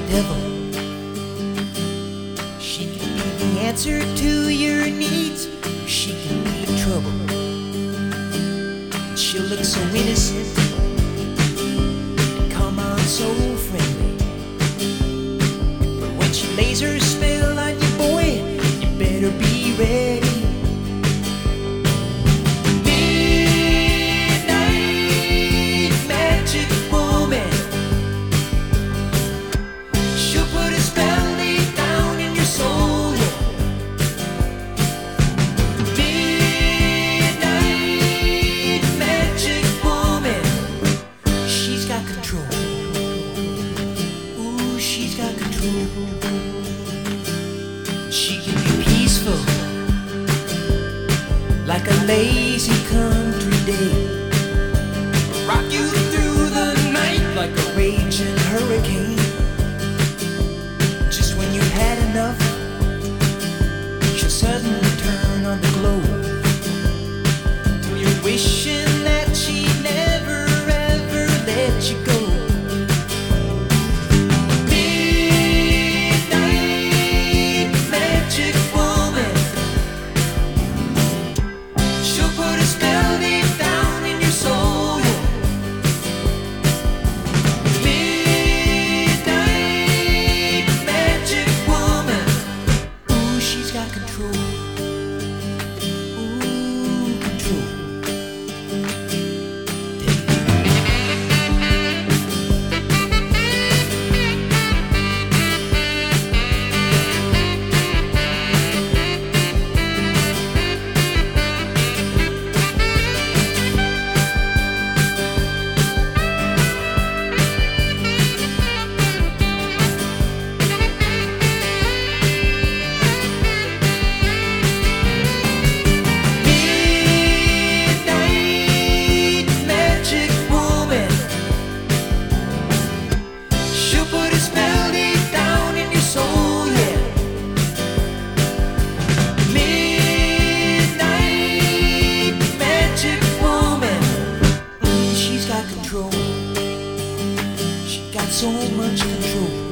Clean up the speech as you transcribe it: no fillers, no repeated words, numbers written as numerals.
devil. She can be the answer to your needs. She can be trouble. She'll look so innocent and come on so friendly. But when she lays her spell on you, boy, you better be ready. Midnight magic woman. She'll put a spell deep down in your soul. Midnight magic woman. She's got control. Ooh, she's got control. She can be peaceful, like a lazy country day. Rock you through the night like a raging hurricane. Just when you had enough, she'll suddenly turn on the glow, till you're wishing that she never ever let you go. Midnight magic woman. She'll put a spell deep down in your soul. Midnight magic woman. Ooh, she's got control. Ooh, control. Midnight magic woman. She'll put a spell deep down in your soul, yeah. Midnight magic woman. She's got control. She got so much control.